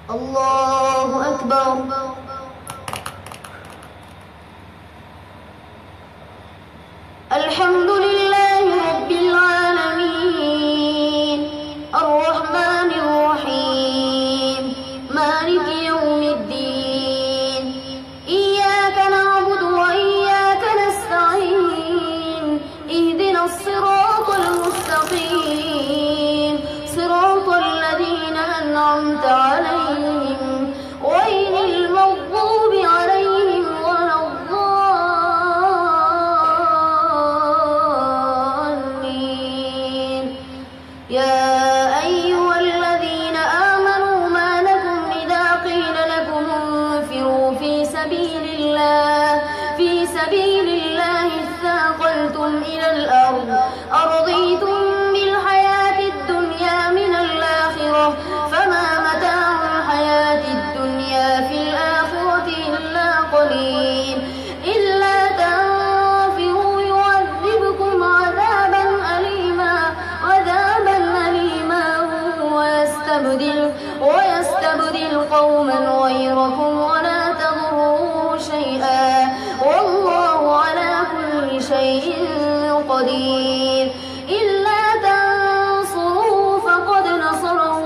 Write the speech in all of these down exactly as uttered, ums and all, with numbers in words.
الله أكبر. الحمد لله رب العالمين الرحمن الرحيم مالك يوم الدين إياك نعبد وإياك نستعين اهدنا الصراط المستقيم صراط الذين أنعمت عليهم غير المغضوب عليهم ولا الضالين. يا أيها الذين آمنوا ما لكم إذا قيل لكم انفروا في سبيل الله في سبيل الله اثاقلتم إلى الأرض أرضيتم بالحياة الدنيا من الآخرة فما متاع الحياة الدنيا في الآخرة إلا قليل. إلا تنفروا يعذبكم عذابا أليما عذابا أليما ويستبدل ويستبدل قوما غيركم ولا تضروه شيئا والله على كل شيء قدير. إلا تنصروه فقد نصره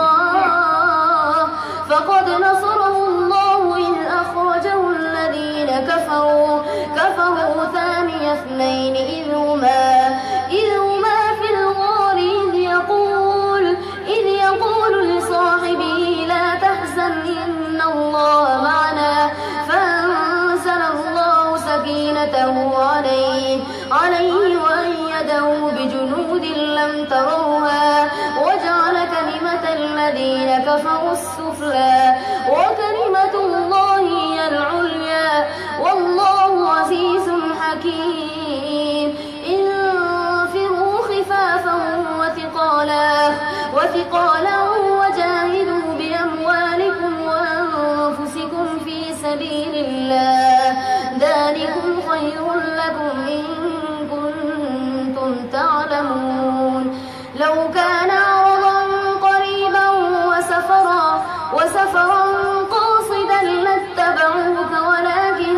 الله فقد نصره الله إذ أخرجه الذين كفروا كفروا ثاني اثنين إذ هما إذ هما في الغار إذ يقول إذ يقول لصاحبه لا تحزن إن الله معنا فأنزل الله سكينته عليه عليه وأيده بجنود لم تروها وجعل كلمة الذين كفروا السفلى وكلمة الله هي العليا والله عزيز حكيم. انفروا خفافا وثقالا وثقالا وجاهدوا بأموالكم وأنفسكم في سبيل الله ذلكم خير لكم إن كنتم تعلمون. لو كان عرضا قريبا وسفرا وسفرا قاصدا لاتبعوك ولكن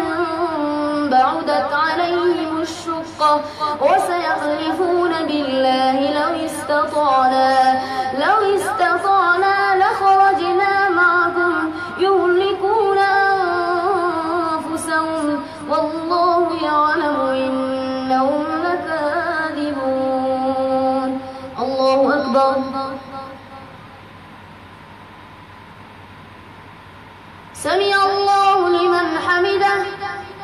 بعدت عليهم الشقة وسيحلفون بالله لو استطعنا لو استطعنا لخرجنا معكم يهلكون أنفسهم والله يعلم إنهم لكاذبون. الله أكبر. سمع الله لمن حمده.